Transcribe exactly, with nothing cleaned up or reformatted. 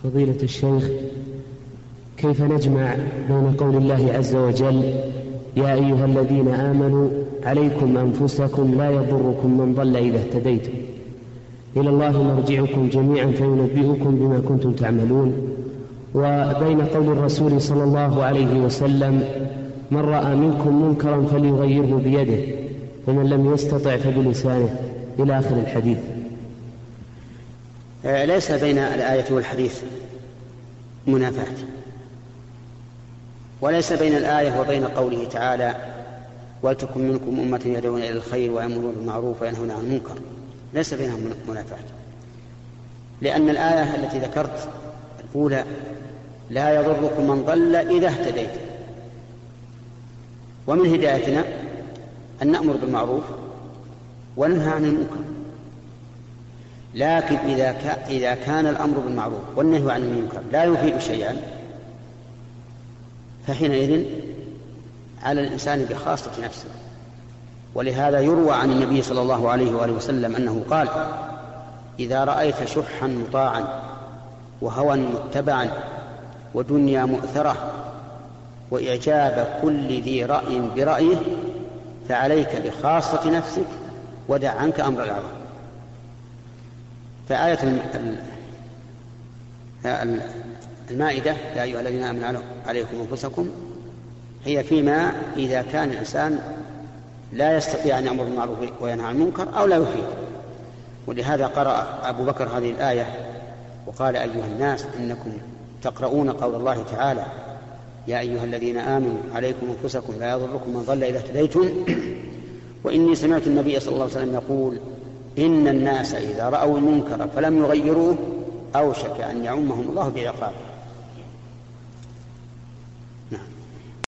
فضيلة الشيخ، كيف نجمع بين قول الله عز وجل يا أيها الذين آمنوا عليكم أنفسكم لا يضركم من ضل إذا اهتديتم إلى الله مرجعكم جميعا فينبئكم بما كنتم تعملون، وبين قول الرسول صلى الله عليه وسلم من رأى منكم منكرا فليغيره بيده فمن لم يستطع فبلسانه إلى آخر الحديث؟ ليس بين الآية والحديث منافاة، وليس بين الآية وبين قوله تعالى ولتكن منكم أمة يدعون إلى الخير ويأمرون بالمعروف وينهون عن المنكر، ليس بينهم منافاة، لأن الآية التي ذكرت الأولى لا يضركم من ضل إذا اهتديت، ومن هدايتنا أن نأمر بالمعروف وننهى عن المنكر. لكن إذا إذا كان الأمر بالمعروف والنهي عن المنكر لا يفيد شيئا فحينئذ على الإنسان بخاصة نفسه. ولهذا يروى عن النبي صلى الله عليه وآله وسلم أنه قال إذا رأيت شحا مطاعا وهوى متبعا ودنيا مؤثرة وإعجاب كل ذي رأي برأيه فعليك بخاصة نفسك ودع عنك أمر العظم. فآية المائدة يا أيها الذين آمنوا عليكم أنفسكم هي فيما إذا كان الإنسان لا يستطيع أن يأمر بالمعروف وينهى عن المنكر أو لا يفيد. ولهذا قرأ أبو بكر هذه الآية وقال أيها الناس إنكم تقرؤون قول الله تعالى يا أيها الذين آمنوا عليكم أنفسكم لا يضركم من ضل إذا اهتديتم وإني سمعت النبي صلى الله عليه وسلم يقول إن الناس إذا رأوا المنكر فلم يغيروه أوشك أن يعمهم الله بعقابه. نعم.